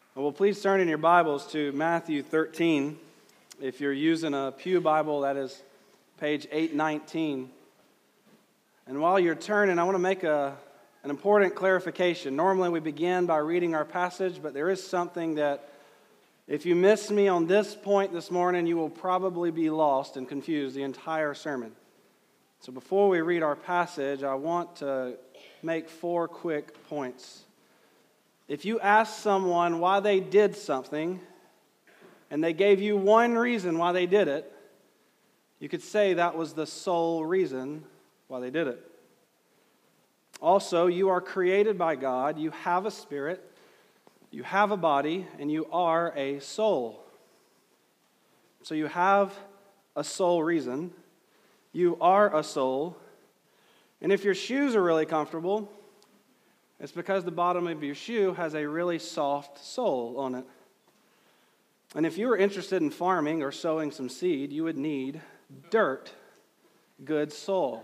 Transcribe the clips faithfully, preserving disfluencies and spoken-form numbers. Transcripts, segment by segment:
Well, please turn in your Bibles to Matthew thirteen. If you're using a Pew Bible, that is page eight nineteen. And while you're turning, I want to make a, an important clarification. Normally we begin by reading our passage, but there is something that if you miss me on this point this morning, you will probably be lost and confused the entire sermon. So before we read our passage, I want to make four quick points. If you ask someone why they did something, and they gave you one reason why they did it, you could say that was the sole reason why they did it. Also, you are created by God, you have a spirit, you have a body, and you are a soul. So you have a sole reason, you are a soul, and if your shoes are really comfortable, it's because the bottom of your shoe has a really soft sole on it. And if you were interested in farming or sowing some seed, you would need dirt, good soil.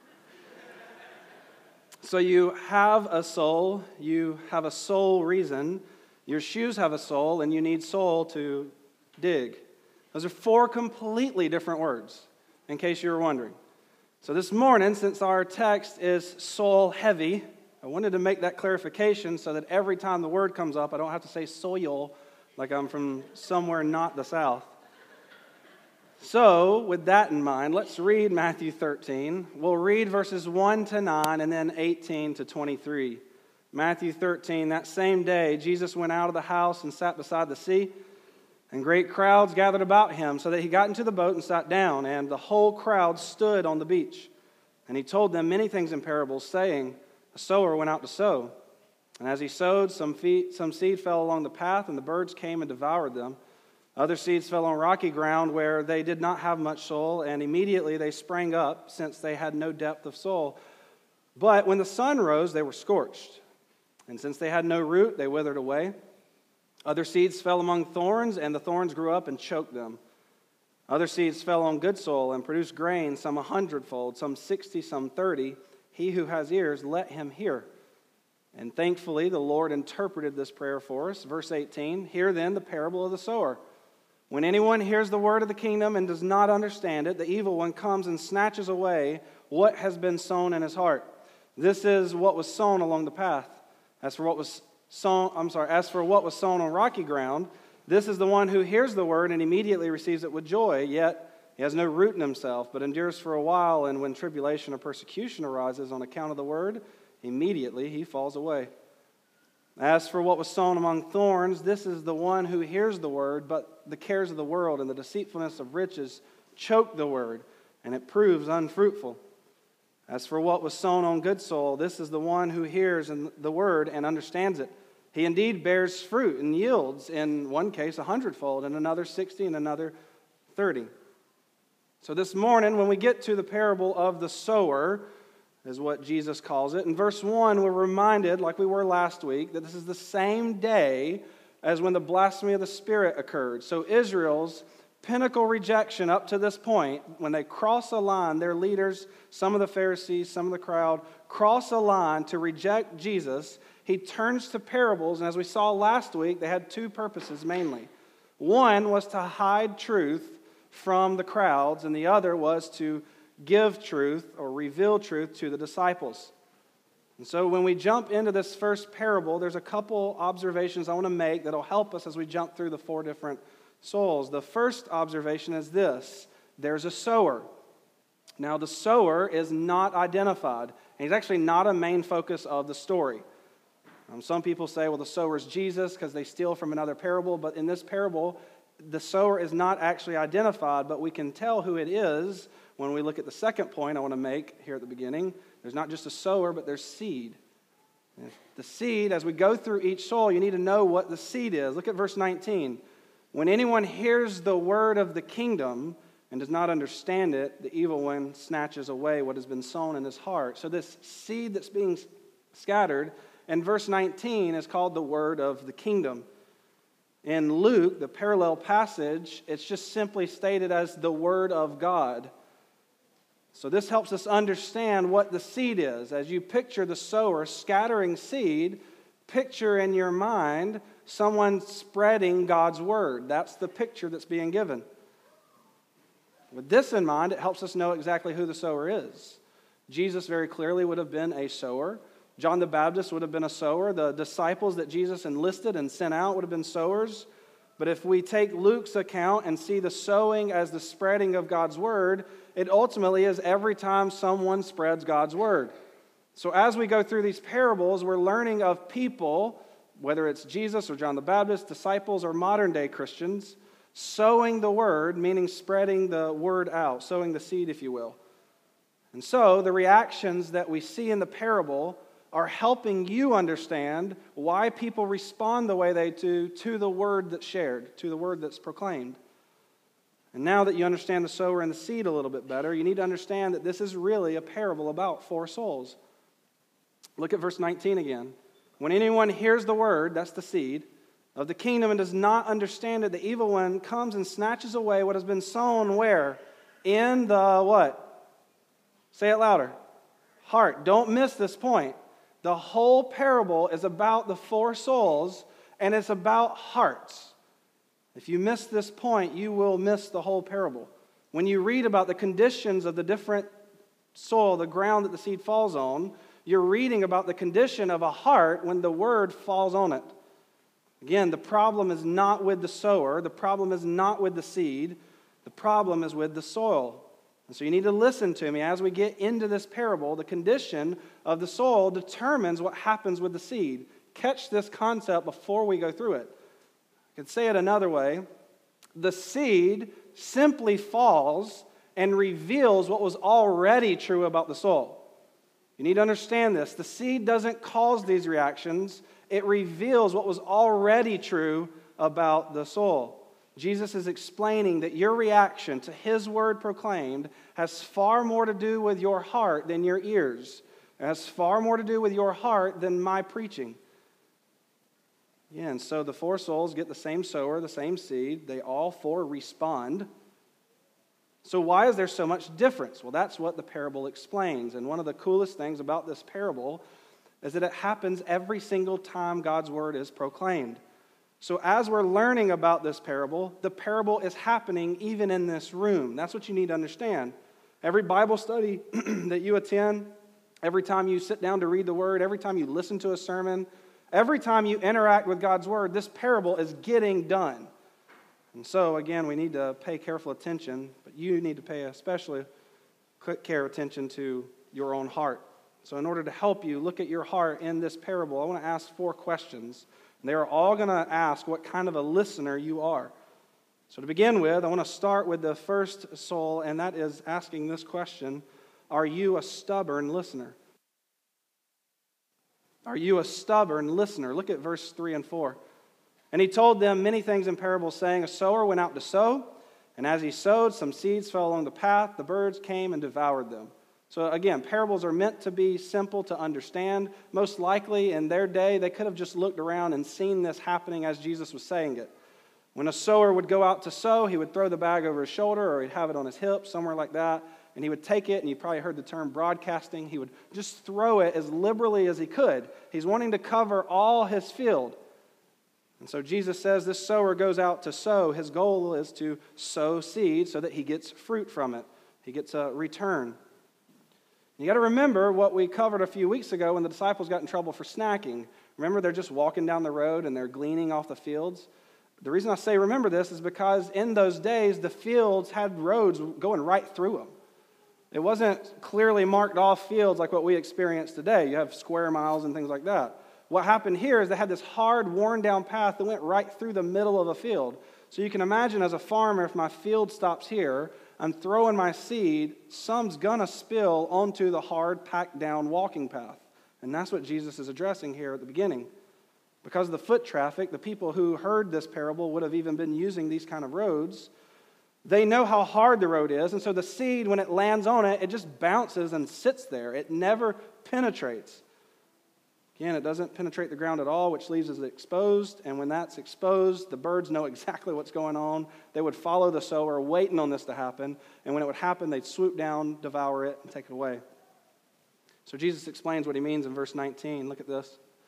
So you have a soul, you have a sole reason, your shoes have a sole, and you need soil to dig. Those are four completely different words, in case you were wondering. So this morning, since our text is soil heavy, I wanted to make that clarification so that every time the word comes up, I don't have to say soil like I'm from somewhere not the South. So, with that in mind, let's read Matthew thirteen. We'll read verses one to nine and then eighteen to twenty-three. Matthew thirteen, that same day, Jesus went out of the house and sat beside the sea, and great crowds gathered about him, so that he got into the boat and sat down, and the whole crowd stood on the beach. And he told them many things in parables, saying, a sower went out to sow, and as he sowed, some, feet, some seed fell along the path, and the birds came and devoured them. Other seeds fell on rocky ground where they did not have much soil, and immediately they sprang up, since they had no depth of soil. But when the sun rose, they were scorched, and since they had no root, they withered away. Other seeds fell among thorns, and the thorns grew up and choked them. Other seeds fell on good soil and produced grain, some a hundredfold, some sixty, some thirty. He who has ears, let him hear. And thankfully, the Lord interpreted this prayer for us. Verse eighteen, hear then the parable of the sower. When anyone hears the word of the kingdom and does not understand it, the evil one comes and snatches away what has been sown in his heart. This is what was sown along the path. As for what was sown, I'm sorry, as for what was sown on rocky ground, this is the one who hears the word and immediately receives it with joy, yet he has no root in himself, but endures for a while, and when tribulation or persecution arises on account of the word, immediately he falls away. As for what was sown among thorns, this is the one who hears the word, but the cares of the world and the deceitfulness of riches choke the word, and it proves unfruitful. As for what was sown on good soil, this is the one who hears the word and understands it. He indeed bears fruit and yields, in one case a hundredfold, in another sixty, and another thirty. So this morning, when we get to the parable of the sower, is what Jesus calls it. In verse one, we're reminded, like we were last week, that this is the same day as when the blasphemy of the Spirit occurred. So Israel's pinnacle rejection up to this point, when they cross a line, their leaders, some of the Pharisees, some of the crowd, cross a line to reject Jesus, he turns to parables, and as we saw last week, they had two purposes mainly. One was to hide truth from the crowds, and the other was to give truth or reveal truth to the disciples. And so when we jump into this first parable, there's a couple observations I want to make that will help us as we jump through the four different souls. The first observation is this: there's a sower. Now the sower is not identified, and he's actually not a main focus of the story. Um, some people say, well, the sower is Jesus because they steal from another parable, but in this parable, the sower is not actually identified, but we can tell who it is when we look at the second point I want to make here at the beginning. There's not just a sower, but there's seed. And the seed, as we go through each soul, you need to know what the seed is. Look at verse nineteen. When anyone hears the word of the kingdom and does not understand it, the evil one snatches away what has been sown in his heart. So this seed that's being scattered in verse nineteen is called the word of the kingdom. In Luke, the parallel passage, it's just simply stated as the Word of God. So this helps us understand what the seed is. As you picture the sower scattering seed, Picture in your mind someone spreading God's word. That's the picture that's being given. With this in mind, it helps us know exactly who the sower is. Jesus very clearly would have been a sower. John the Baptist would have been a sower. The disciples that Jesus enlisted and sent out would have been sowers. But if we take Luke's account and see the sowing as the spreading of God's word, it ultimately is every time someone spreads God's word. So as we go through these parables, we're learning of people, whether it's Jesus or John the Baptist, disciples or modern day Christians, sowing the word, meaning spreading the word out, sowing the seed, if you will. And so the reactions that we see in the parable are helping you understand why people respond the way they do to the word that's shared, to the word that's proclaimed. And now that you understand the sower and the seed a little bit better, you need to understand that this is really a parable about four souls. Look at verse nineteen again. When anyone hears the word, that's the seed, of the kingdom and does not understand it, the evil one comes and snatches away what has been sown where? In the what? Say it louder. Heart. Don't miss this point. The whole parable is about the four souls, and it's about hearts. If you miss this point, you will miss the whole parable. When you read about the conditions of the different soil, the ground that the seed falls on, you're reading about the condition of a heart when the word falls on it. Again, the problem is not with the sower. The problem is not with the seed. The problem is with the soil. And so you need to listen to me as we get into this parable. The condition of the soil determines what happens with the seed. Catch this concept before we go through it. I could say it another way. The seed simply falls and reveals what was already true about the soil. You need to understand this. The seed doesn't cause these reactions. It reveals what was already true about the soil. Jesus is explaining that your reaction to his word proclaimed has far more to do with your heart than your ears. It has far more to do with your heart than my preaching. Yeah, and so the four souls get the same sower, the same seed. They all four respond. So why is there so much difference? Well, that's what the parable explains. And one of the coolest things about this parable is that it happens every single time God's word is proclaimed. So as we're learning about this parable, the parable is happening even in this room. That's what you need to understand. Every Bible study that you attend, every time you sit down to read the word, every time you listen to a sermon, every time you interact with God's word, this parable is getting done. And so, again, we need to pay careful attention, but you need to pay especially quick care attention to your own heart. So in order to help you look at your heart in this parable, I want to ask four questions. And they are all going to ask what kind of a listener you are. So to begin with, I want to start with the first soul, and that is asking this question: are you a stubborn listener? Are you a stubborn listener? Look at verse three and four. And he told them many things in parables, saying, a sower went out to sow, and as he sowed, some seeds fell along the path. The birds came and devoured them. So again, parables are meant to be simple to understand. Most likely in their day, they could have just looked around and seen this happening as Jesus was saying it. When a sower would go out to sow, he would throw the bag over his shoulder, or he'd have it on his hip, somewhere like that, and he would take it, and you probably heard the term broadcasting. He would just throw it as liberally as he could. He's wanting to cover all his field. And so Jesus says this sower goes out to sow. His goal is to sow seed so that he gets fruit from it. He gets a return. You got to remember what we covered a few weeks ago when the disciples got in trouble for snacking. Remember, they're just walking down the road and they're gleaning off the fields. The reason I say remember this is because in those days, the fields had roads going right through them. It wasn't clearly marked off fields like what we experience today. You have square miles and things like that. What happened here is they had this hard, worn-down path that went right through the middle of a field. So you can imagine as a farmer, if my field stops here, I'm throwing my seed, some's going to spill onto the hard, packed-down walking path. And that's what Jesus is addressing here at the beginning. Because of the foot traffic, the people who heard this parable would have even been using these kind of roads. They know how hard the road is, and so the seed, when it lands on it, it just bounces and sits there. It never penetrates. Again, it doesn't penetrate the ground at all, which leaves it exposed. And when that's exposed, the birds know exactly what's going on. They would follow the sower, waiting on this to happen. And when it would happen, they'd swoop down, devour it, and take it away. So Jesus explains what he means in verse nineteen. Look at this.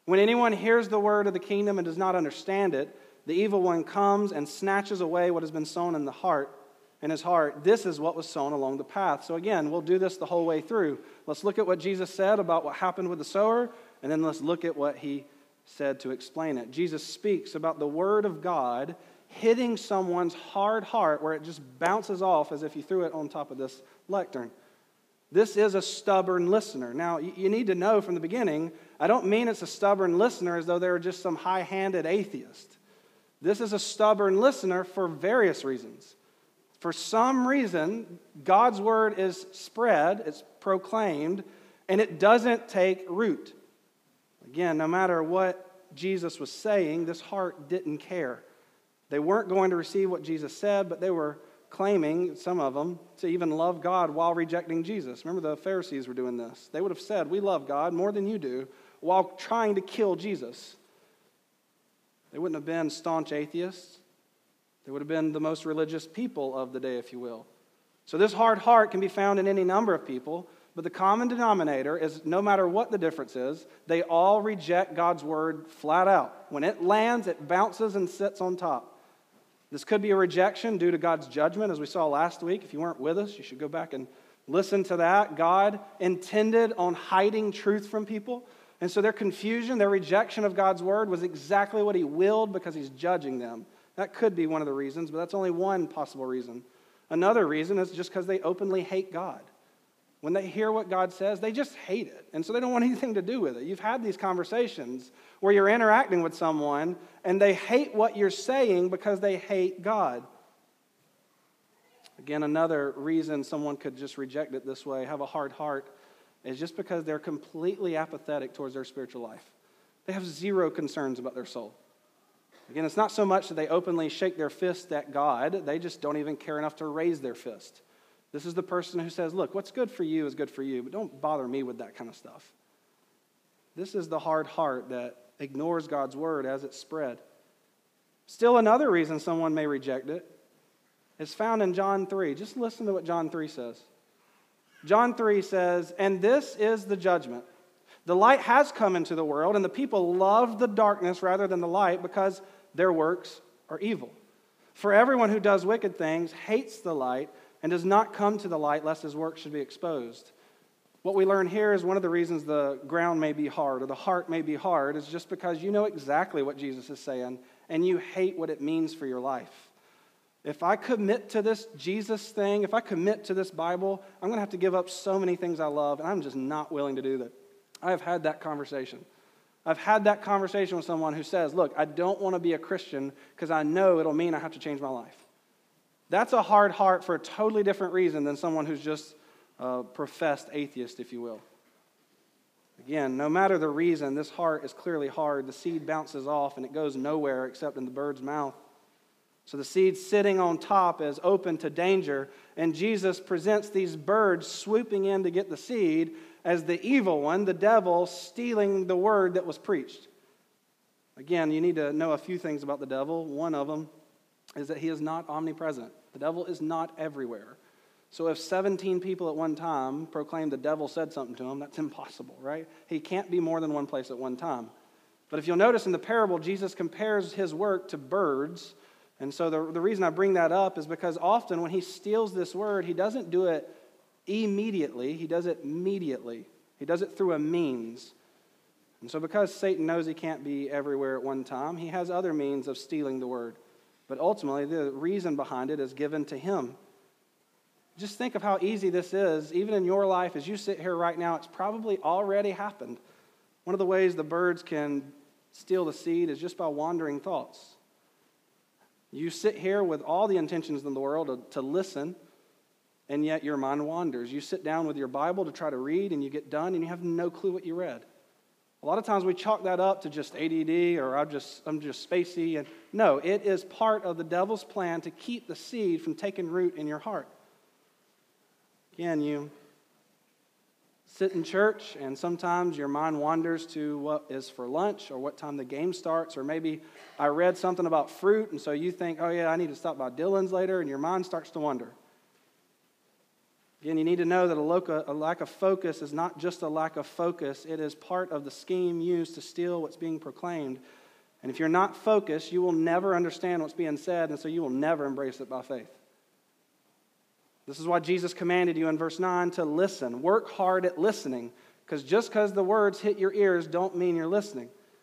When anyone hears the word of the kingdom and does not understand it, the evil one comes and snatches away what has been sown in the heart, in his heart. This is what was sown along the path. So again, we'll do this the whole way through. Let's look at what Jesus said about what happened with the sower, and then let's look at what he said to explain it. Jesus speaks about the word of God hitting someone's hard heart where it just bounces off as if you threw it on top of this lectern. This is a stubborn listener. Now, you need to know from the beginning, I don't mean it's a stubborn listener as though they were just some high-handed atheist. This is a stubborn listener for various reasons. For some reason, God's word is spread, it's proclaimed, and it doesn't take root. Again, no matter what Jesus was saying, this heart didn't care. They weren't going to receive what Jesus said, but they were claiming, some of them, to even love God while rejecting Jesus. Remember, the Pharisees were doing this. They would have said, we love God more than you do, while trying to kill Jesus. They wouldn't have been staunch atheists. They would have been the most religious people of the day, if you will. So this hard heart can be found in any number of people, but the common denominator is no matter what the difference is, they all reject God's word flat out. When it lands, it bounces and sits on top. This could be a rejection due to God's judgment, as we saw last week. If you weren't with us, you should go back and listen to that. God intended on hiding truth from people. And so their confusion, their rejection of God's word was exactly what he willed because he's judging them. That could be one of the reasons, but that's only one possible reason. Another reason is just because they openly hate God. When they hear what God says, they just hate it. And so they don't want anything to do with it. You've had these conversations where you're interacting with someone and they hate what you're saying because they hate God. Again, another reason someone could just reject it this way, have a hard heart, is just because they're completely apathetic towards their spiritual life. They have zero concerns about their soul. Again, it's not so much that they openly shake their fist at God. They just don't even care enough to raise their fist. This is the person who says, look, what's good for you is good for you, but don't bother me with that kind of stuff. This is the hard heart that ignores God's word as it's spread. Still another reason someone may reject it is found in John three. Just listen to what John three says. John three says, and this is the judgment. The light has come into the world, and the people love the darkness rather than the light because their works are evil. For everyone who does wicked things hates the light and does not come to the light lest his work should be exposed. What we learn here is one of the reasons the ground may be hard or the heart may be hard is just because you know exactly what Jesus is saying and you hate what it means for your life. If I commit to this Jesus thing, if I commit to this Bible, I'm going to have to give up so many things I love, and I'm just not willing to do that. I have had that conversation. I've had that conversation with someone who says, look, I don't want to be a Christian because I know it'll mean I have to change my life. That's a hard heart for a totally different reason than someone who's just a professed atheist, if you will. Again, no matter the reason, this heart is clearly hard. The seed bounces off and it goes nowhere except in the bird's mouth. So the seed sitting on top is open to danger, and Jesus presents these birds swooping in to get the seed as the evil one, the devil, stealing the word that was preached. Again, you need to know a few things about the devil. One of them is that he is not omnipresent. The devil is not everywhere. So if seventeen people at one time proclaim the devil said something to him, that's impossible, right? He can't be more than one place at one time. But if you'll notice in the parable, Jesus compares his work to birds. And so the, the reason I bring that up is because often when he steals this word, he doesn't do it immediately. He does it mediately. He does it through a means. And so because Satan knows he can't be everywhere at one time, he has other means of stealing the word. But ultimately, the reason behind it is given to him. Just think of how easy this is. Even in your life, as you sit here right now, it's probably already happened. One of the ways the birds can steal the seed is just by wandering thoughts. You sit here with all the intentions in the world to, to listen, and yet your mind wanders. You sit down with your Bible to try to read, and you get done, and you have no clue what you read. A lot of times we chalk that up to just A D D or I'm just I'm just spacey. And no, it is part of the devil's plan to keep the seed from taking root in your heart. Again, you sit in church and sometimes your mind wanders to what is for lunch or what time the game starts, or maybe I read something about fruit and so you think, oh yeah, I need to stop by Dillon's later, and your mind starts to wander. Again, you need to know that a, loca, a lack of focus is not just a lack of focus. It is part of the scheme used to steal what's being proclaimed. And if you're not focused, you will never understand what's being said, and so you will never embrace it by faith. This is why Jesus commanded you in verse nine to listen. Work hard at listening, because just because the words hit your ears don't mean you're listening.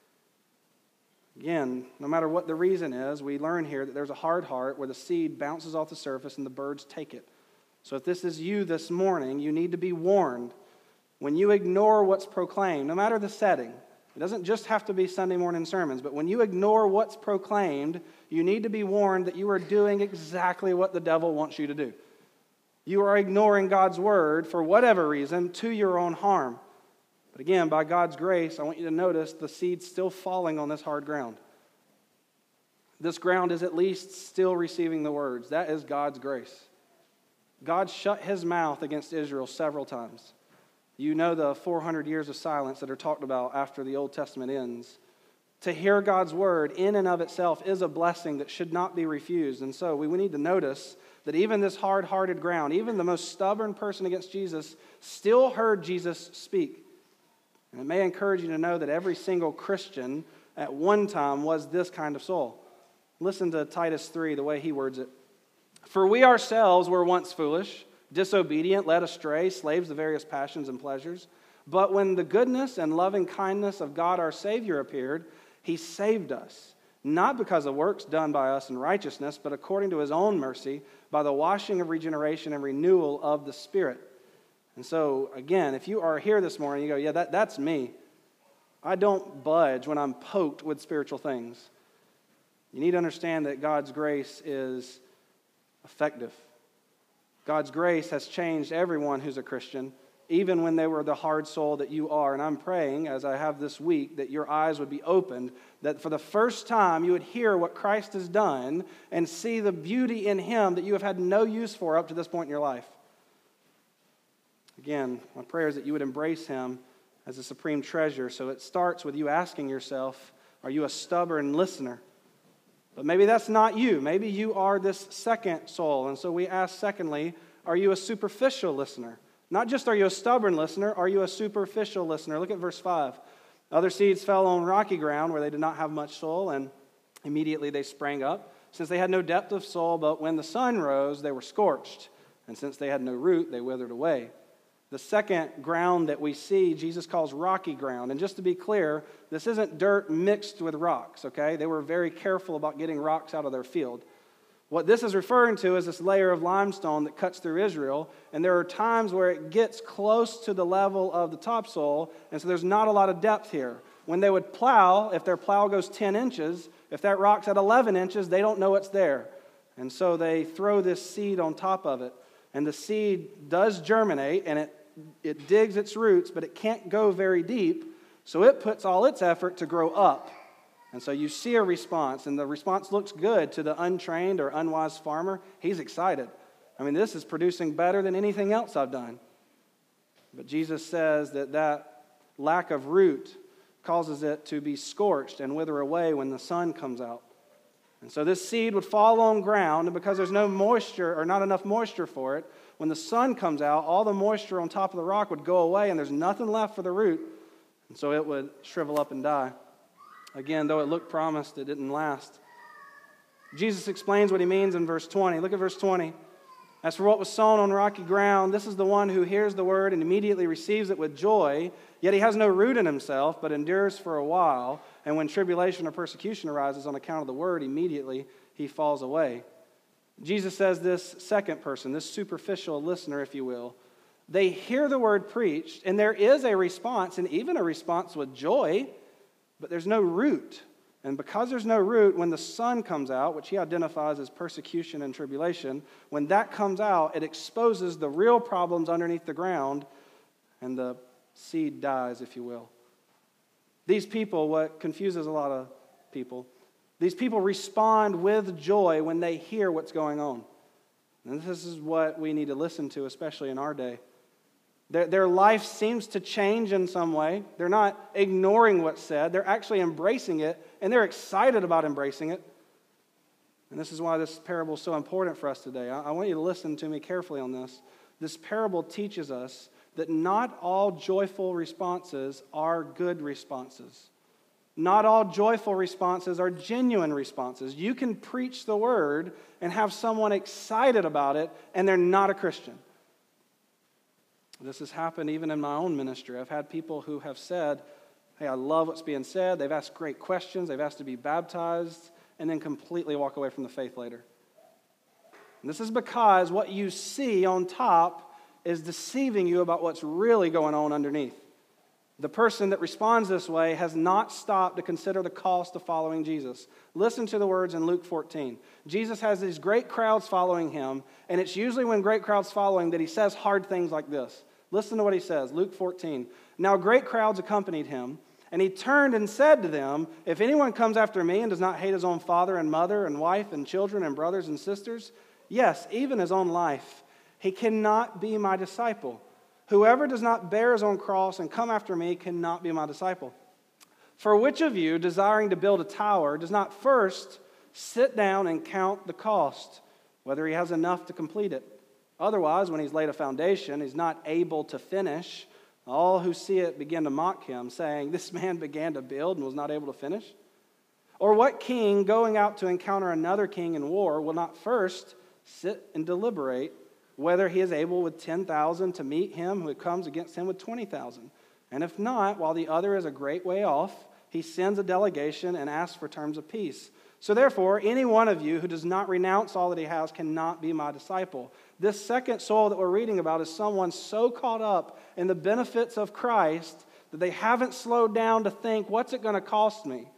Again, no matter what the reason is, we learn here that there's a hard heart where the seed bounces off the surface and the birds take it. So if this is you this morning, you need to be warned. When you ignore what's proclaimed, no matter the setting, it doesn't just have to be Sunday morning sermons, but when you ignore what's proclaimed, you need to be warned that you are doing exactly what the devil wants you to do. You are ignoring God's word for whatever reason to your own harm. But again, by God's grace, I want you to notice the seed's still falling on this hard ground. This ground is at least still receiving the words. That is God's grace. God shut his mouth against Israel several times. You know the four hundred years of silence that are talked about after the Old Testament ends. To hear God's word in and of itself is a blessing that should not be refused. And so we need to notice that even this hard-hearted ground, even the most stubborn person against Jesus, still heard Jesus speak. And it may encourage you to know that every single Christian at one time was this kind of soul. Listen to Titus three, the way he words it. For we ourselves were once foolish, disobedient, led astray, slaves to various passions and pleasures. But when the goodness and loving kindness of God our Savior appeared, he saved us, not because of works done by us in righteousness, but according to his own mercy, by the washing of regeneration and renewal of the Spirit. And so, again, if you are here this morning, you go, yeah, that, that's me. I don't budge when I'm poked with spiritual things. You need to understand that God's grace is effective. God's grace has changed everyone who's a Christian, even when they were the hard soul that you are. And I'm praying, as I have this week, that your eyes would be opened, that for the first time you would hear what Christ has done and see the beauty in him that you have had no use for up to this point in your life. Again, my prayer is that you would embrace him as a supreme treasure. So it starts with you asking yourself, are you a stubborn listener? But maybe that's not you. Maybe you are this second soul. And so we ask, secondly, are you a superficial listener? Not just are you a stubborn listener, are you a superficial listener? Look at verse five. Other seeds fell on rocky ground where they did not have much soil, and immediately they sprang up, since they had no depth of soil, but when the sun rose, they were scorched. And since they had no root, they withered away. The second ground that we see, Jesus calls rocky ground. And just to be clear, this isn't dirt mixed with rocks, okay? They were very careful about getting rocks out of their field. What this is referring to is this layer of limestone that cuts through Israel, and there are times where it gets close to the level of the topsoil, and so there's not a lot of depth here. When they would plow, if their plow goes ten inches, if that rock's at eleven inches, they don't know it's there. And so they throw this seed on top of it. And the seed does germinate, and it, it digs its roots, but it can't go very deep, so it puts all its effort to grow up. And so you see a response, and the response looks good to the untrained or unwise farmer. He's excited. I mean, this is producing better than anything else I've done. But Jesus says that that lack of root causes it to be scorched and wither away when the sun comes out. And so this seed would fall on ground, and because there's no moisture or not enough moisture for it, when the sun comes out, all the moisture on top of the rock would go away, and there's nothing left for the root, and so it would shrivel up and die. Again, though it looked promised, it didn't last. Jesus explains what he means in verse twenty. Look at verse twenty. As for what was sown on rocky ground, this is the one who hears the word and immediately receives it with joy, yet he has no root in himself, but endures for a while. And when tribulation or persecution arises on account of the word, immediately he falls away. Jesus says this second person, this superficial listener, if you will, they hear the word preached, and there is a response, and even a response with joy, but there's no root. And because there's no root, when the sun comes out, which he identifies as persecution and tribulation, when that comes out, it exposes the real problems underneath the ground, and the seed dies, if you will. These people, what confuses a lot of people, these people respond with joy when they hear what's going on. And this is what we need to listen to, especially in our day. Their, their life seems to change in some way. They're not ignoring what's said. They're actually embracing it, and they're excited about embracing it. And this is why this parable is so important for us today. I, I want you to listen to me carefully on this. This parable teaches us that not all joyful responses are good responses. Not all joyful responses are genuine responses. You can preach the word and have someone excited about it, and they're not a Christian. This has happened even in my own ministry. I've had people who have said, hey, I love what's being said. They've asked great questions. They've asked to be baptized, and then completely walk away from the faith later. And this is because what you see on top is deceiving you about what's really going on underneath. The person that responds this way has not stopped to consider the cost of following Jesus. Listen to the words in Luke fourteen. Jesus has these great crowds following him, and it's usually when great crowds follow him that he says hard things like this. Listen to what he says, Luke fourteen. Now great crowds accompanied him, and he turned and said to them, if anyone comes after me and does not hate his own father and mother and wife and children and brothers and sisters, yes, even his own life, he cannot be my disciple. Whoever does not bear his own cross and come after me cannot be my disciple. For which of you, desiring to build a tower, does not first sit down and count the cost, whether he has enough to complete it? Otherwise, when he's laid a foundation, he's not able to finish. All who see it begin to mock him, saying, this man began to build and was not able to finish. Or what king, going out to encounter another king in war, will not first sit and deliberate whether he is able with ten thousand to meet him who comes against him with twenty thousand? And if not, while the other is a great way off, he sends a delegation and asks for terms of peace. So therefore, any one of you who does not renounce all that he has cannot be my disciple. This second soul that we're reading about is someone so caught up in the benefits of Christ that they haven't slowed down to think, what's it going to cost me?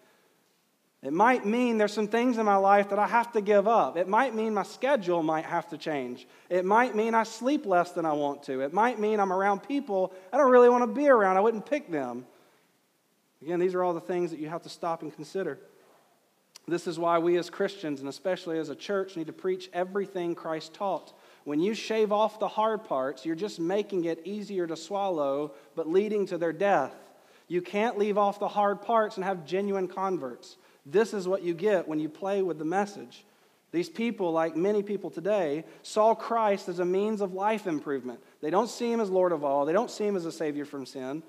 It might mean there's some things in my life that I have to give up. It might mean my schedule might have to change. It might mean I sleep less than I want to. It might mean I'm around people I don't really want to be around. I wouldn't pick them. Again, these are all the things that you have to stop and consider. This is why we as Christians, and especially as a church, need to preach everything Christ taught. When you shave off the hard parts, you're just making it easier to swallow, but leading to their death. You can't leave off the hard parts and have genuine converts. This is what you get when you play with the message. These people, like many people today, saw Christ as a means of life improvement. They don't see him as Lord of all. They don't see him as a Savior from sin.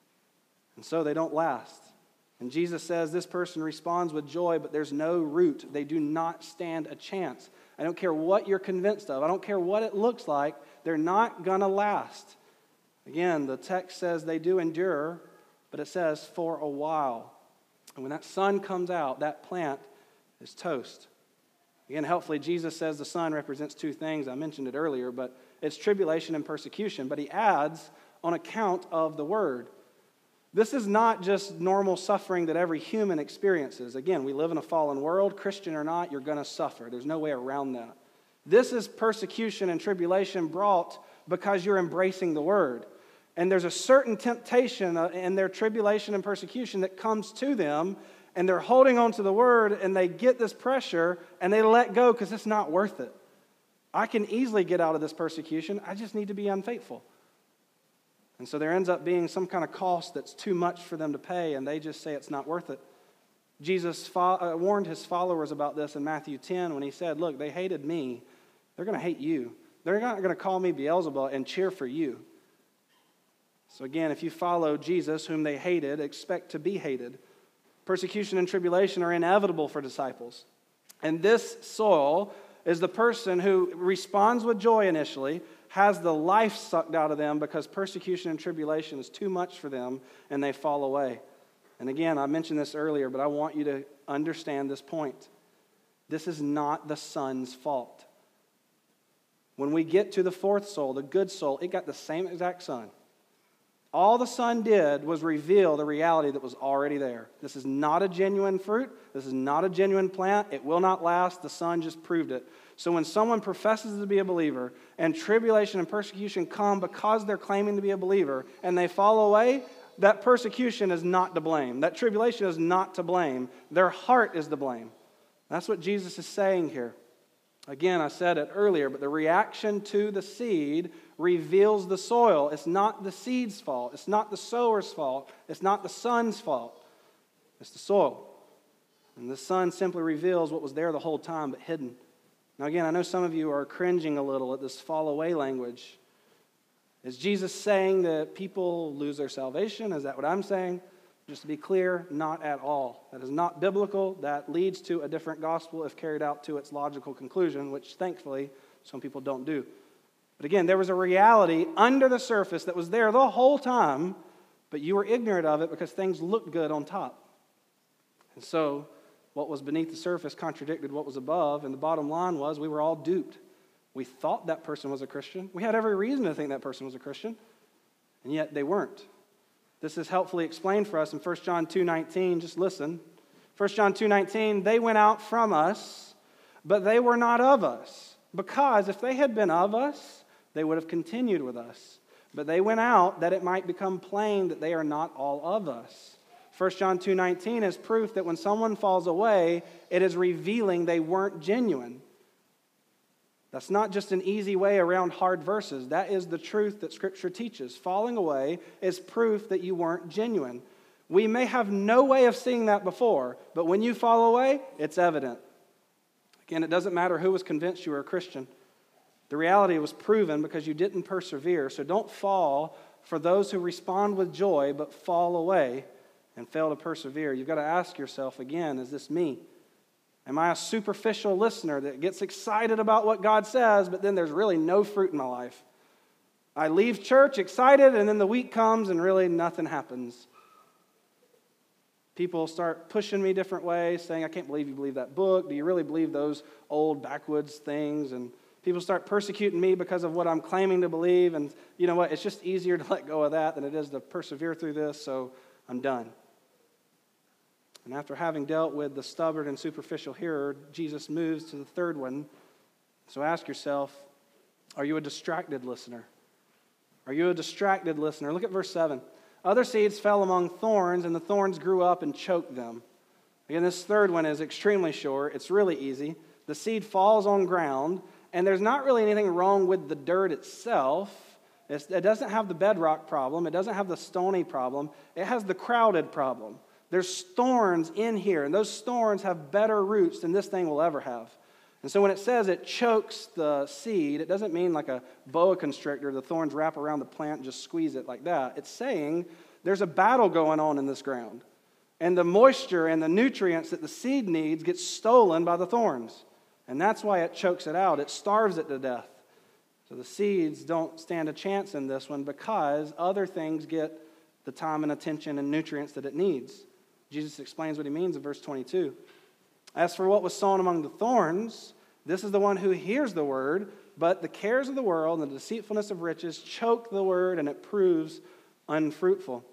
And so they don't last. And Jesus says this person responds with joy, but there's no root. They do not stand a chance. I don't care what you're convinced of. I don't care what it looks like. They're not going to last. Again, the text says they do endure, but it says for a while. And when that sun comes out, that plant is toast. Again, helpfully, Jesus says the sun represents two things. I mentioned it earlier, but it's tribulation and persecution. But he adds, on account of the word. This is not just normal suffering that every human experiences. Again, we live in a fallen world. Christian or not, you're going to suffer. There's no way around that. This is persecution and tribulation brought because you're embracing the word. And there's a certain temptation in their tribulation and persecution that comes to them, and they're holding on to the word, and they get this pressure, and they let go because it's not worth it. I can easily get out of this persecution. I just need to be unfaithful. And so there ends up being some kind of cost that's too much for them to pay, and they just say it's not worth it. Jesus fo- uh, warned his followers about this in Matthew ten when he said, look, they hated me. They're going to hate you. They're not going to call me Beelzebub and cheer for you. So again, if you follow Jesus, whom they hated, expect to be hated. Persecution and tribulation are inevitable for disciples. And this soil is the person who responds with joy initially, has the life sucked out of them because persecution and tribulation is too much for them, and they fall away. And again, I mentioned this earlier, but I want you to understand this point. This is not the son's fault. When we get to the fourth soul, the good soul, it got the same exact son. All the Son did was reveal the reality that was already there. This is not a genuine fruit. This is not a genuine plant. It will not last. The Son just proved it. So when someone professes to be a believer and tribulation and persecution come because they're claiming to be a believer and they fall away, that persecution is not to blame. That tribulation is not to blame. Their heart is to blame. That's what Jesus is saying here. Again, I said it earlier, but the reaction to the seed reveals the soil. It's not the seed's fault. It's not the sower's fault. It's not the sun's fault. It's the soil. And the sun simply reveals what was there the whole time but hidden. Now again, I know some of you are cringing a little at this fall away language. Is Jesus saying that people lose their salvation? Is that what I'm saying? Just to be clear, not at all. That is not biblical. That leads to a different gospel if carried out to its logical conclusion, which thankfully some people don't do. But again, there was a reality under the surface that was there the whole time, but you were ignorant of it because things looked good on top. And so what was beneath the surface contradicted what was above, and the bottom line was we were all duped. We thought that person was a Christian. We had every reason to think that person was a Christian, and yet they weren't. This is helpfully explained for us in First John two nineteen. Just listen. First John two nineteen, they went out from us, but they were not of us. Because if they had been of us, they would have continued with us. But they went out that it might become plain that they are not all of us. First John two nineteen is proof that when someone falls away, it is revealing they weren't genuine. That's not just an easy way around hard verses. That is the truth that Scripture teaches. Falling away is proof that you weren't genuine. We may have no way of seeing that before, but when you fall away, it's evident. Again, it doesn't matter who was convinced you were a Christian. The reality was proven because you didn't persevere. So don't fall for those who respond with joy but fall away and fail to persevere. You've got to ask yourself again, is this me? Am I a superficial listener that gets excited about what God says, but then there's really no fruit in my life? I leave church excited, and then the week comes, and really nothing happens. People start pushing me different ways, saying, I can't believe you believe that book. Do you really believe those old backwoods things? And people start persecuting me because of what I'm claiming to believe. And you know what? It's just easier to let go of that than it is to persevere through this, so I'm done. And after having dealt with the stubborn and superficial hearer, Jesus moves to the third one. So ask yourself, are you a distracted listener? Are you a distracted listener? Look at verse seven. Other seeds fell among thorns, and the thorns grew up and choked them. Again, this third one is extremely short. It's really easy. The seed falls on ground, and there's not really anything wrong with the dirt itself. It's, it doesn't have the bedrock problem. It doesn't have the stony problem. It has the crowded problem. There's thorns in here, and those thorns have better roots than this thing will ever have. And so when it says it chokes the seed, it doesn't mean like a boa constrictor, the thorns wrap around the plant and just squeeze it like that. It's saying there's a battle going on in this ground. And the moisture and the nutrients that the seed needs get stolen by the thorns. And that's why it chokes it out. It starves it to death. So the seeds don't stand a chance in this one because other things get the time and attention and nutrients that it needs. Jesus explains what he means in verse twenty-two. As for what was sown among the thorns, this is the one who hears the word, but the cares of the world and the deceitfulness of riches choke the word, and it proves unfruitful.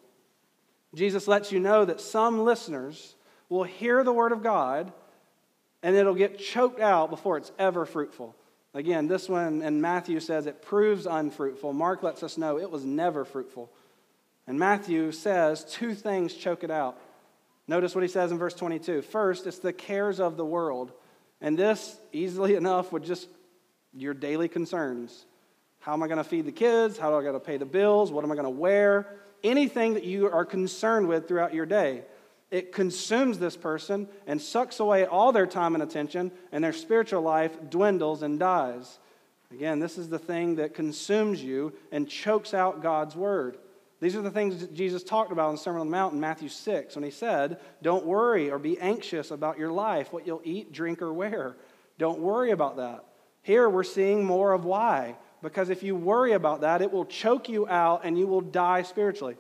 Jesus lets you know that some listeners will hear the word of God, and it'll get choked out before it's ever fruitful. Again, this one in Matthew says it proves unfruitful. Mark lets us know it was never fruitful. And Matthew says two things choke it out. Notice what he says in verse twenty-two. First, it's the cares of the world. And this, easily enough, would just your daily concerns. How am I going to feed the kids? How do I got to pay the bills? What am I going to wear? Anything that you are concerned with throughout your day. It consumes this person and sucks away all their time and attention, and their spiritual life dwindles and dies. Again, this is the thing that consumes you and chokes out God's word. These are the things that Jesus talked about in the Sermon on the Mount in Matthew six when he said, don't worry or be anxious about your life, what you'll eat, drink, or wear. Don't worry about that. Here we're seeing more of why. Because if you worry about that, it will choke you out and you will die spiritually.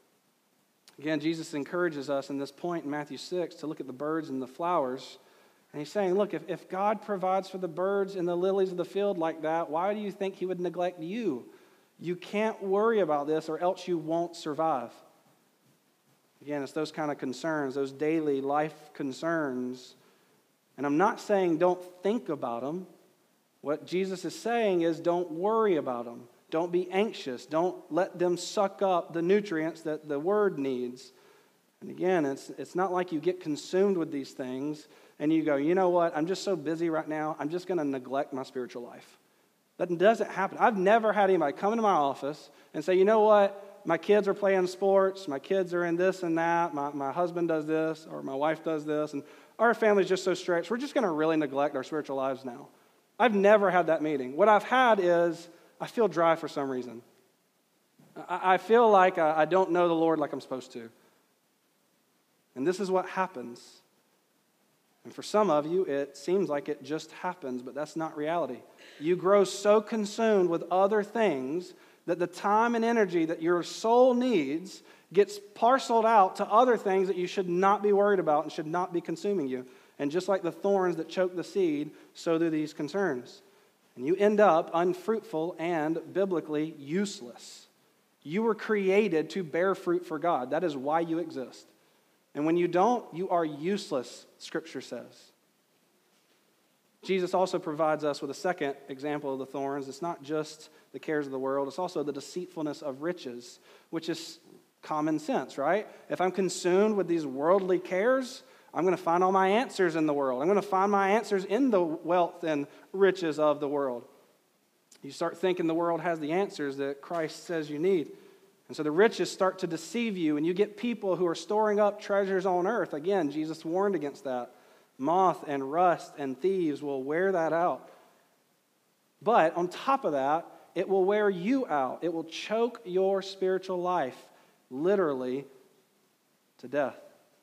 Again, Jesus encourages us in this point in Matthew six to look at the birds and the flowers. And he's saying, look, if, if God provides for the birds and the lilies of the field like that, why do you think he would neglect you? You can't worry about this or else you won't survive. Again, it's those kind of concerns, those daily life concerns. And I'm not saying don't think about them. What Jesus is saying is don't worry about them. Don't be anxious. Don't let them suck up the nutrients that the word needs. And again, it's, it's not like you get consumed with these things and you go, you know what, I'm just so busy right now, I'm just going to neglect my spiritual life. That doesn't happen. I've never had anybody come into my office and say, you know what, my kids are playing sports, my kids are in this and that, my, my husband does this, or my wife does this, and our family's just so stretched, we're just going to really neglect our spiritual lives now. I've never had that meeting. What I've had is, I feel dry for some reason. I, I feel like I, I don't know the Lord like I'm supposed to. And this is what happens. And for some of you, it seems like it just happens, but that's not reality. You grow so consumed with other things that the time and energy that your soul needs gets parceled out to other things that you should not be worried about and should not be consuming you. And just like the thorns that choke the seed, so do these concerns. And you end up unfruitful and biblically useless. You were created to bear fruit for God. That is why you exist. And when you don't, you are useless, Scripture says. Jesus also provides us with a second example of the thorns. It's not just the cares of the world, it's also the deceitfulness of riches, which is common sense, right? If I'm consumed with these worldly cares, I'm going to find all my answers in the world. I'm going to find my answers in the wealth and riches of the world. You start thinking the world has the answers that Christ says you need. And so the riches start to deceive you, and you get people who are storing up treasures on earth. Again, Jesus warned against that. Moth and rust and thieves will wear that out. But on top of that, it will wear you out. It will choke your spiritual life, literally, to death.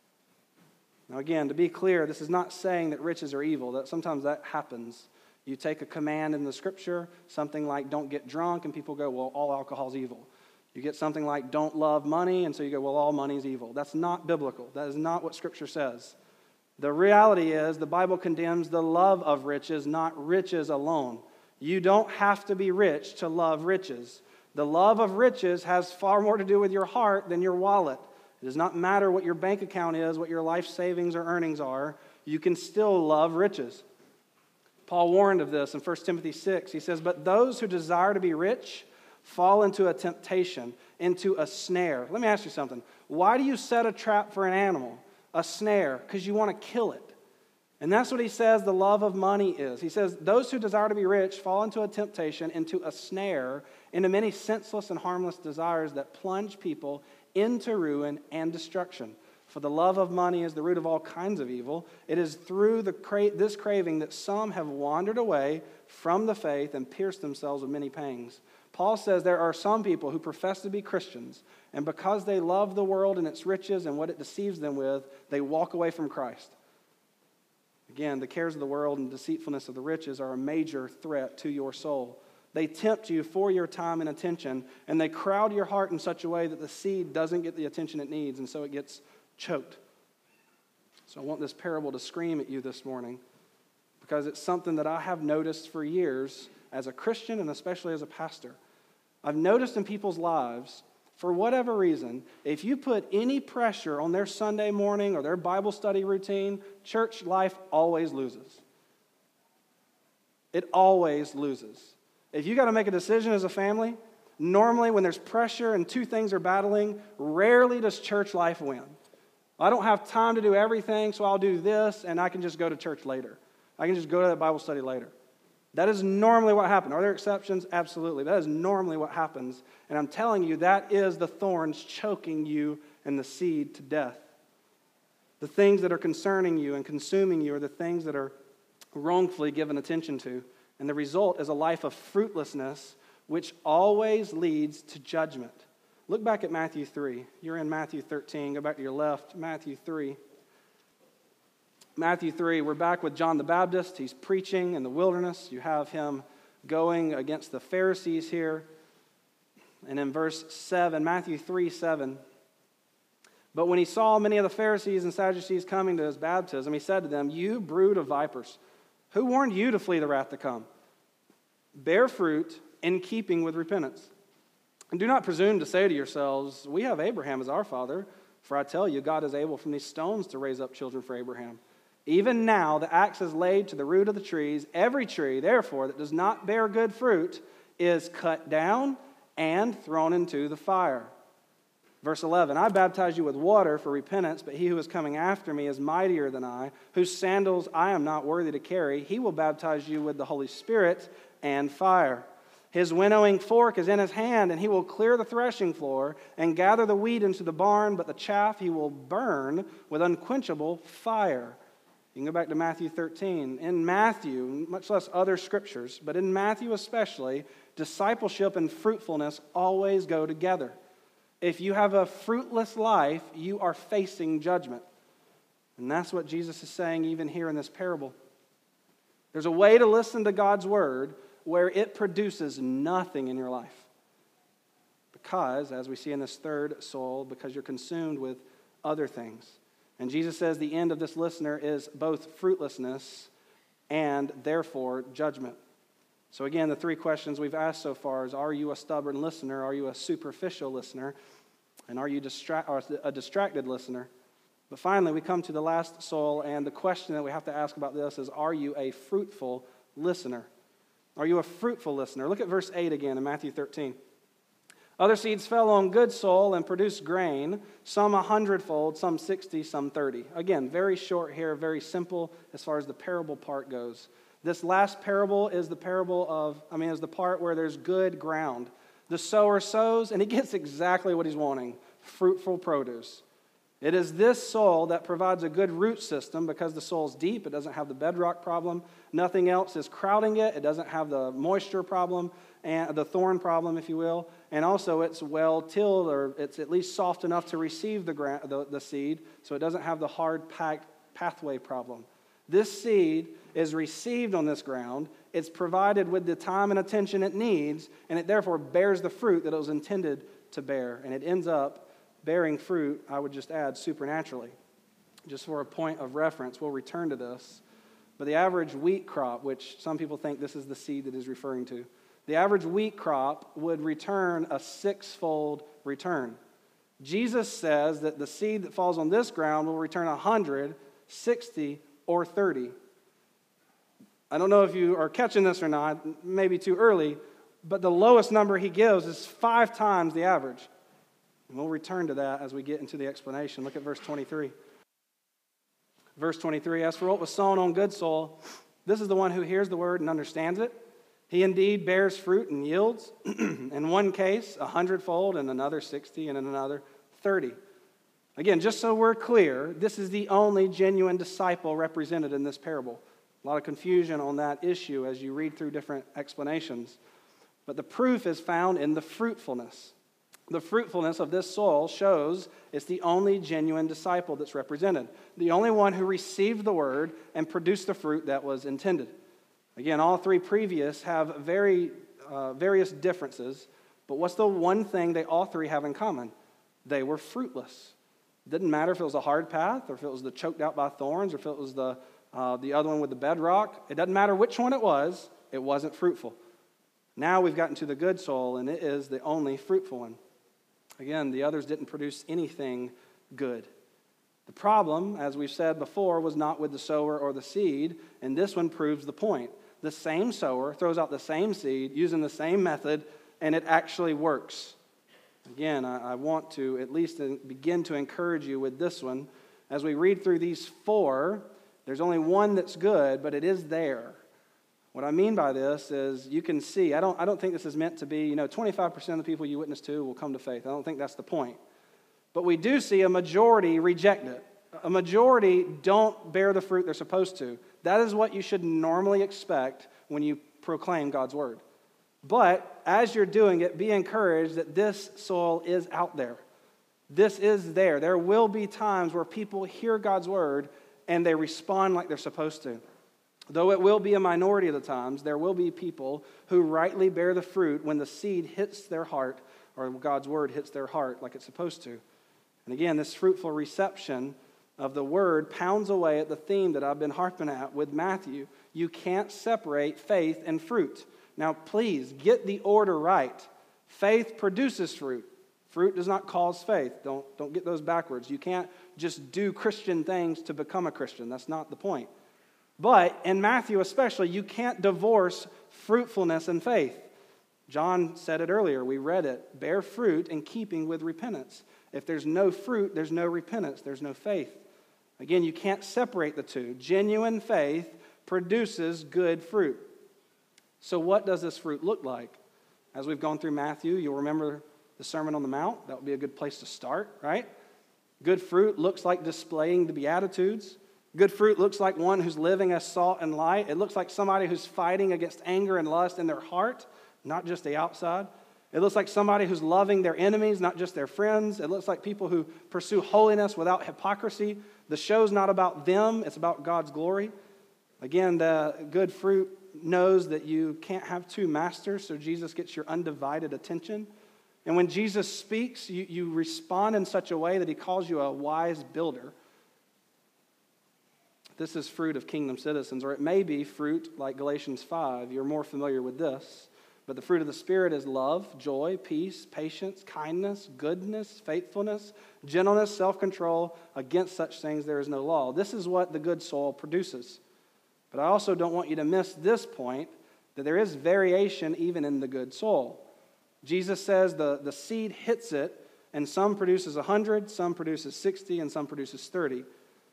Now again, to be clear, this is not saying that riches are evil. That sometimes that happens. You take a command in the Scripture, something like don't get drunk, and people go, well, all alcohol is evil. You get something like don't love money, and so you go, well, all money is evil. That's not biblical. That is not what Scripture says. The reality is the Bible condemns the love of riches, not riches alone. You don't have to be rich to love riches. The love of riches has far more to do with your heart than your wallet. It does not matter what your bank account is, what your life savings or earnings are. You can still love riches. Paul warned of this in First Timothy six. He says, but those who desire to be rich fall into a temptation, into a snare. Let me ask you something. Why do you set a trap for an animal, a snare? Because you want to kill it. And that's what he says the love of money is. He says, those who desire to be rich fall into a temptation, into a snare, into many senseless and harmless desires that plunge people into ruin and destruction. For the love of money is the root of all kinds of evil. It is through the cra- this craving that some have wandered away from the faith and pierced themselves with many pangs. Paul says there are some people who profess to be Christians, and because they love the world and its riches and what it deceives them with, they walk away from Christ. Again, the cares of the world and deceitfulness of the riches are a major threat to your soul. They tempt you for your time and attention, and they crowd your heart in such a way that the seed doesn't get the attention it needs, and so it gets choked. So I want this parable to scream at you this morning, because it's something that I have noticed for years as a Christian and especially as a pastor. I've noticed in people's lives, for whatever reason, if you put any pressure on their Sunday morning or their Bible study routine, church life always loses. It always loses. If you got to make a decision as a family, normally when there's pressure and two things are battling, rarely does church life win. I don't have time to do everything, so I'll do this, and I can just go to church later. I can just go to that Bible study later. That is normally what happens. Are there exceptions? Absolutely. That is normally what happens. And I'm telling you, that is the thorns choking you and the seed to death. The things that are concerning you and consuming you are the things that are wrongfully given attention to. And the result is a life of fruitlessness, which always leads to judgment. Look back at Matthew three. You're in Matthew thirteen. Go back to your left. Matthew three. Matthew three, we're back with John the Baptist. He's preaching in the wilderness. You have him going against the Pharisees here. And in verse seven, Matthew three, seven, but when he saw many of the Pharisees and Sadducees coming to his baptism, he said to them, you brood of vipers, who warned you to flee the wrath to come? Bear fruit in keeping with repentance. And do not presume to say to yourselves, we have Abraham as our father, for I tell you, God is able from these stones to raise up children for Abraham. Even now the axe is laid to the root of the trees. Every tree, therefore, that does not bear good fruit is cut down and thrown into the fire. Verse eleven, I baptize you with water for repentance, but he who is coming after me is mightier than I, whose sandals I am not worthy to carry. He will baptize you with the Holy Spirit and fire. His winnowing fork is in his hand, and he will clear the threshing floor and gather the wheat into the barn, but the chaff he will burn with unquenchable fire. You can go back to Matthew thirteen. In Matthew, much less other scriptures, but in Matthew especially, discipleship and fruitfulness always go together. If you have a fruitless life, you are facing judgment. And that's what Jesus is saying even here in this parable. There's a way to listen to God's word where it produces nothing in your life. Because, as we see in this third soul, because you're consumed with other things. And Jesus says the end of this listener is both fruitlessness and therefore judgment. So again, the three questions we've asked so far is, are you a stubborn listener? Are you a superficial listener? And are you distra- or a distracted listener? But finally, we come to the last soul, and the question that we have to ask about this is, are you a fruitful listener? Are you a fruitful listener? Look at verse eight again in Matthew thirteen. Other seeds fell on good soil and produced grain, some a hundredfold, some sixty, some thirty. Again, very short here, very simple as far as the parable part goes. This last parable is the parable of, I mean, is the part where there's good ground. The sower sows, and he gets exactly what he's wanting, fruitful produce. It is this soil that provides a good root system because the soil's deep. It doesn't have the bedrock problem. Nothing else is crowding it. It doesn't have the moisture problem, and the thorn problem, if you will. And also it's well tilled, or it's at least soft enough to receive the, gra- the, the seed, so it doesn't have the hard packed pathway problem. This seed is received on this ground. It's provided with the time and attention it needs, and it therefore bears the fruit that it was intended to bear. And it ends up bearing fruit, I would just add, supernaturally. Just for a point of reference, we'll return to this. But the average wheat crop, which some people think this is the seed that is referring to, the average wheat crop would return a six-fold return. Jesus says that the seed that falls on this ground will return one hundred, sixty, or thirty. I don't know if you are catching this or not, maybe too early, but the lowest number he gives is five times the average. And we'll return to that as we get into the explanation. Look at verse twenty-three. Verse twenty-three, as for what was sown on good soil, this is the one who hears the word and understands it. He indeed bears fruit and yields. In one case, a hundredfold, in another sixty, and in another thirty. Again, just so we're clear, this is the only genuine disciple represented in this parable. A lot of confusion on that issue as you read through different explanations. But the proof is found in the fruitfulness. The fruitfulness of this soil shows it's the only genuine disciple that's represented. The only one who received the word and produced the fruit that was intended. Again, all three previous have very uh, various differences, but what's the one thing they all three have in common? They were fruitless. It didn't matter if it was a hard path, or if it was the choked out by thorns, or if it was the, uh, the other one with the bedrock. It doesn't matter which one it was, it wasn't fruitful. Now we've gotten to the good soil, and it is the only fruitful one. Again, the others didn't produce anything good. The problem, as we've said before, was not with the sower or the seed, and this one proves the point. The same sower throws out the same seed using the same method, and it actually works. Again, I, I want to at least begin to encourage you with this one. As we read through these four, there's only one that's good, but it is there. What I mean by this is you can see, I don't, I don't think this is meant to be, you know, twenty-five percent of the people you witness to will come to faith. I don't think that's the point. But we do see a majority reject it. A majority don't bear the fruit they're supposed to. That is what you should normally expect when you proclaim God's word. But as you're doing it, be encouraged that this soil is out there. This is there. There will be times where people hear God's word and they respond like they're supposed to. Though it will be a minority of the times, there will be people who rightly bear the fruit when the seed hits their heart, or God's word hits their heart like it's supposed to. And again, this fruitful reception of the word pounds away at the theme that I've been harping at with Matthew. You can't separate faith and fruit. Now, please, get the order right. Faith produces fruit. Fruit does not cause faith. Don't, don't get those backwards. You can't just do Christian things to become a Christian. That's not the point. But in Matthew especially, you can't divorce fruitfulness and faith. John said it earlier. We read it. Bear fruit in keeping with repentance. If there's no fruit, there's no repentance. There's no faith. Again, you can't separate the two. Genuine faith produces good fruit. So what does this fruit look like? As we've gone through Matthew, you'll remember the Sermon on the Mount. That would be a good place to start, right? Good fruit looks like displaying the Beatitudes. Good fruit looks like one who's living as salt and light. It looks like somebody who's fighting against anger and lust in their heart, not just the outside. It looks like somebody who's loving their enemies, not just their friends. It looks like people who pursue holiness without hypocrisy. The show's not about them, it's about God's glory. Again, the good fruit knows that you can't have two masters, so Jesus gets your undivided attention. And when Jesus speaks, you, you respond in such a way that he calls you a wise builder. This is fruit of kingdom citizens, or it may be fruit like Galatians five. You're more familiar with this. But the fruit of the Spirit is love, joy, peace, patience, kindness, goodness, faithfulness, gentleness, self-control. Against such things there is no law. This is what the good soil produces. But I also don't want you to miss this point, that there is variation even in the good soil. Jesus says the, the seed hits it, and some produces one hundred, some produces sixty, and some produces thirty.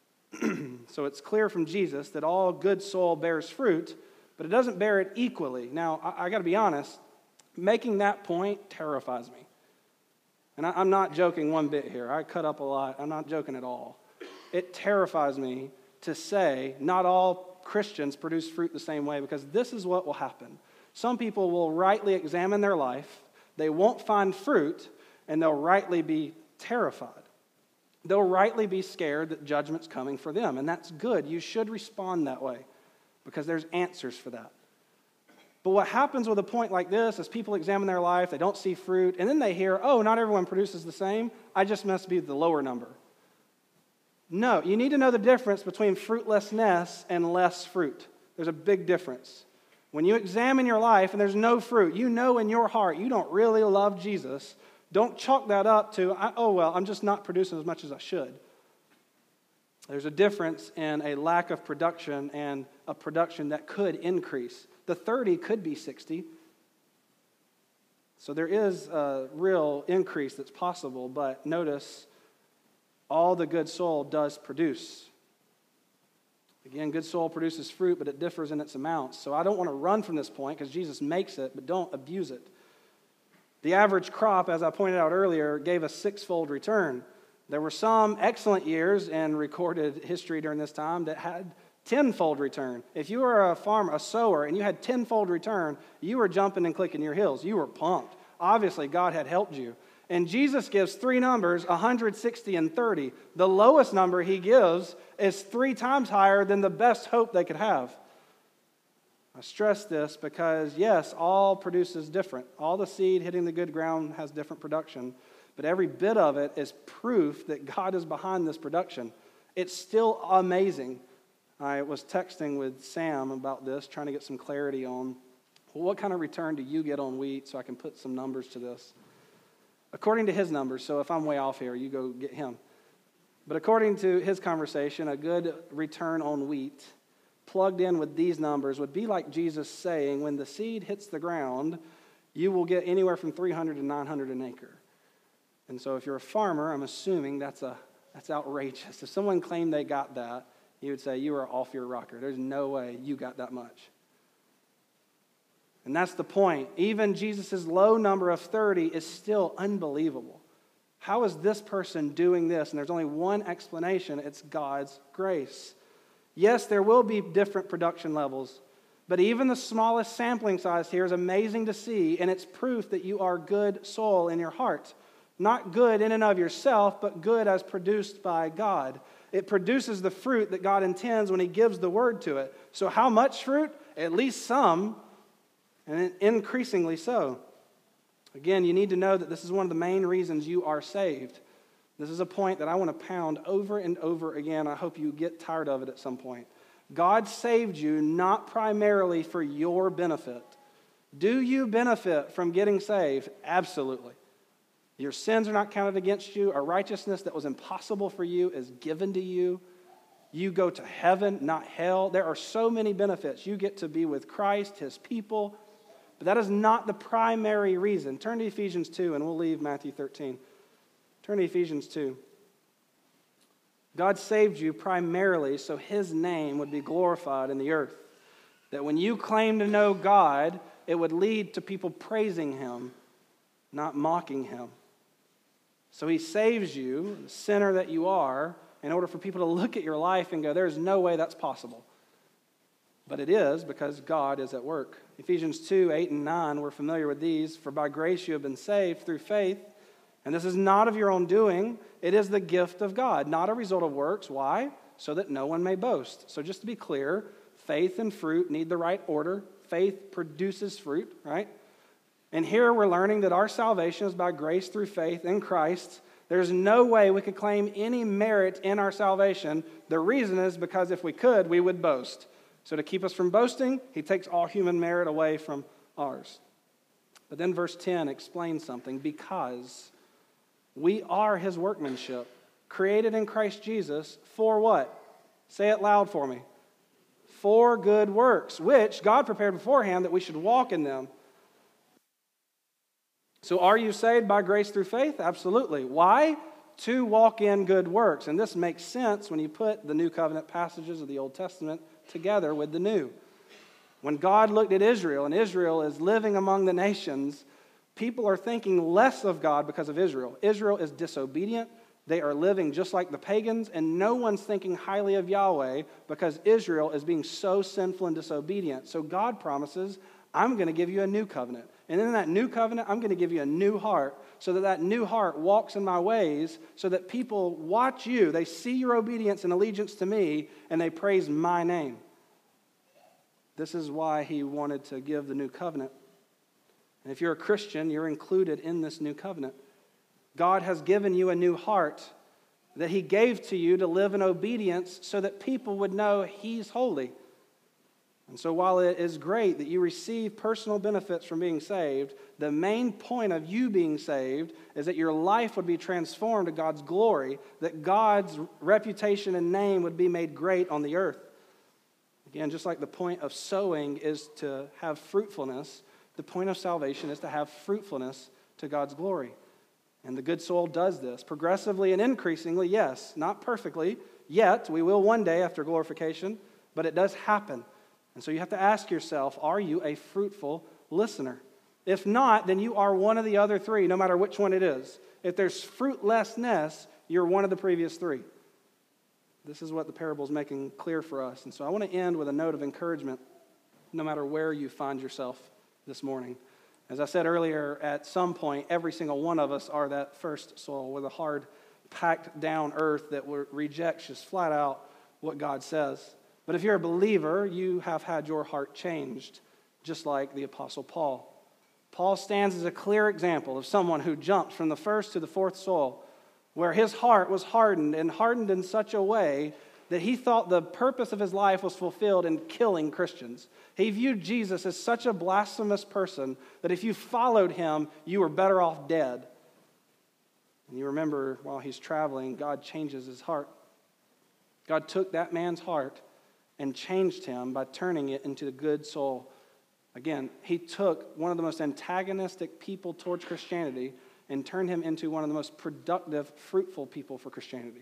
So it's clear from Jesus that all good soil bears fruit, but it doesn't bear it equally. Now, I, I got to be honest, making that point terrifies me. And I, I'm not joking one bit here. I cut up a lot. I'm not joking at all. It terrifies me to say not all Christians produce fruit the same way, because this is what will happen. Some people will rightly examine their life, they won't find fruit, and they'll rightly be terrified. They'll rightly be scared that judgment's coming for them, and that's good. You should respond that way, because there's answers for that. But what happens with a point like this is people examine their life, they don't see fruit, and then they hear, oh, not everyone produces the same, I just must be the lower number. No, you need to know the difference between fruitlessness and less fruit. There's a big difference. When you examine your life and there's no fruit, you know in your heart you don't really love Jesus. Don't chalk that up to, oh, well, I'm just not producing as much as I should. There's a difference in a lack of production and a production that could increase. The thirty could be sixty. So there is a real increase that's possible, but notice all the good soil does produce. Again, good soil produces fruit, but it differs in its amounts. So I don't want to run from this point because Jesus makes it, but don't abuse it. The average crop, as I pointed out earlier, gave a six-fold return. There were some excellent years in recorded history during this time that had tenfold return. If you were a farmer, a sower, and you had tenfold return, you were jumping and clicking your heels. You were pumped. Obviously, God had helped you. And Jesus gives three numbers, one hundred, sixty, and thirty. The lowest number he gives is three times higher than the best hope they could have. I stress this because, yes, all produces different. All the seed hitting the good ground has different production. But every bit of it is proof that God is behind this production. It's still amazing. I was texting with Sam about this, trying to get some clarity on, well, what kind of return do you get on wheat, so I can put some numbers to this. According to his numbers, so if I'm way off here, you go get him. But according to his conversation, a good return on wheat plugged in with these numbers would be like Jesus saying, when the seed hits the ground, you will get anywhere from three hundred to nine hundred an acre. And so if you're a farmer, I'm assuming that's a that's outrageous. If someone claimed they got that, you would say, you are off your rocker. There's no way you got that much. And that's the point. Even Jesus' low number of thirty is still unbelievable. How is this person doing this? And there's only one explanation. It's God's grace. Yes, there will be different production levels, but even the smallest sampling size here is amazing to see, and it's proof that you are good soil in your heart. Not good in and of yourself, but good as produced by God. It produces the fruit that God intends when he gives the word to it. So how much fruit? At least some, and increasingly so. Again, you need to know that this is one of the main reasons you are saved. This is a point that I want to pound over and over again. I hope you get tired of it at some point. God saved you not primarily for your benefit. Do you benefit from getting saved? Absolutely. Your sins are not counted against you. A righteousness that was impossible for you is given to you. You go to heaven, not hell. There are so many benefits. You get to be with Christ, his people. But that is not the primary reason. Turn to Ephesians two, and we'll leave Matthew thirteen. Turn to Ephesians two. God saved you primarily so his name would be glorified in the earth. That when you claim to know God, it would lead to people praising him, not mocking him. So he saves you, the sinner that you are, in order for people to look at your life and go, there's no way that's possible. But it is, because God is at work. Ephesians two, eight and nine, we're familiar with these. For by grace you have been saved through faith, and this is not of your own doing. It is the gift of God, not a result of works. Why? So that no one may boast. So just to be clear, faith and fruit need the right order. Faith produces fruit, right? And here we're learning that our salvation is by grace through faith in Christ. There's no way we could claim any merit in our salvation. The reason is because if we could, we would boast. So to keep us from boasting, he takes all human merit away from ours. But then verse ten explains something. Because we are his workmanship, created in Christ Jesus for what? Say it loud for me. For good works, which God prepared beforehand that we should walk in them. So are you saved by grace through faith? Absolutely. Why? To walk in good works. And this makes sense when you put the New Covenant passages of the Old Testament together with the New. When God looked at Israel, and Israel is living among the nations, people are thinking less of God because of Israel. Israel is disobedient. They are living just like the pagans, and no one's thinking highly of Yahweh because Israel is being so sinful and disobedient. So God promises, I'm going to give you a new covenant. And in that new covenant, I'm going to give you a new heart so that that new heart walks in my ways so that people watch you. They see your obedience and allegiance to me, and they praise my name. This is why he wanted to give the new covenant. And if you're a Christian, you're included in this new covenant. God has given you a new heart that he gave to you to live in obedience so that people would know he's holy. And so while it is great that you receive personal benefits from being saved, the main point of you being saved is that your life would be transformed to God's glory, that God's reputation and name would be made great on the earth. Again, just like the point of sowing is to have fruitfulness, the point of salvation is to have fruitfulness to God's glory. And the good soil does this progressively and increasingly, yes, not perfectly yet. We will one day after glorification, but it does happen. And so you have to ask yourself, are you a fruitful listener? If not, then you are one of the other three, no matter which one it is. If there's fruitlessness, you're one of the previous three. This is what the parable is making clear for us. And so I want to end with a note of encouragement, no matter where you find yourself this morning. As I said earlier, at some point, every single one of us are that first soil with a hard, packed down earth that rejects just flat out what God says. But if you're a believer, you have had your heart changed, just like the Apostle Paul. Paul stands as a clear example of someone who jumped from the first to the fourth soil, where his heart was hardened, and hardened in such a way that he thought the purpose of his life was fulfilled in killing Christians. He viewed Jesus as such a blasphemous person that if you followed him, you were better off dead. And you remember, while he's traveling, God changes his heart. God took that man's heart and changed him by turning it into the good soul. Again, he took one of the most antagonistic people towards Christianity and turned him into one of the most productive, fruitful people for Christianity.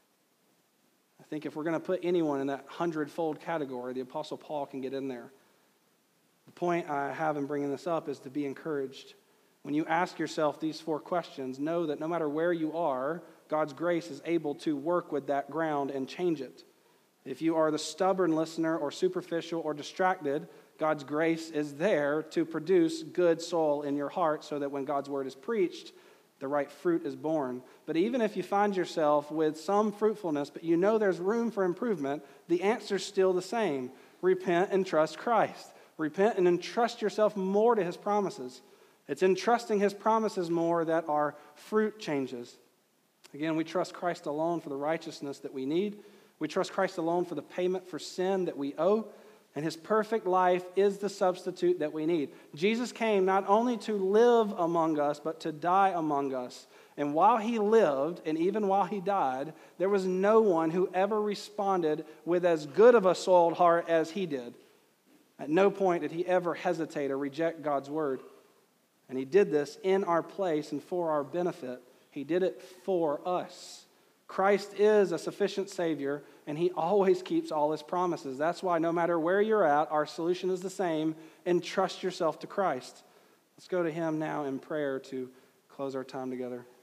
I think if we're going to put anyone in that hundredfold category, the Apostle Paul can get in there. The point I have in bringing this up is to be encouraged. When you ask yourself these four questions, know that no matter where you are, God's grace is able to work with that ground and change it. If you are the stubborn listener or superficial or distracted, God's grace is there to produce good soil in your heart so that when God's word is preached, the right fruit is born. But even if you find yourself with some fruitfulness, but you know there's room for improvement, the answer's still the same. Repent and trust Christ. Repent and entrust yourself more to his promises. It's in trusting his promises more that our fruit changes. Again, we trust Christ alone for the righteousness that we need. We trust Christ alone for the payment for sin that we owe. And his perfect life is the substitute that we need. Jesus came not only to live among us, but to die among us. And while he lived, and even while he died, there was no one who ever responded with as good of a soiled heart as he did. At no point did he ever hesitate or reject God's word. And he did this in our place and for our benefit. He did it for us. Christ is a sufficient Savior, and he always keeps all his promises. That's why no matter where you're at, our solution is the same: entrust yourself to Christ. Let's go to him now in prayer to close our time together.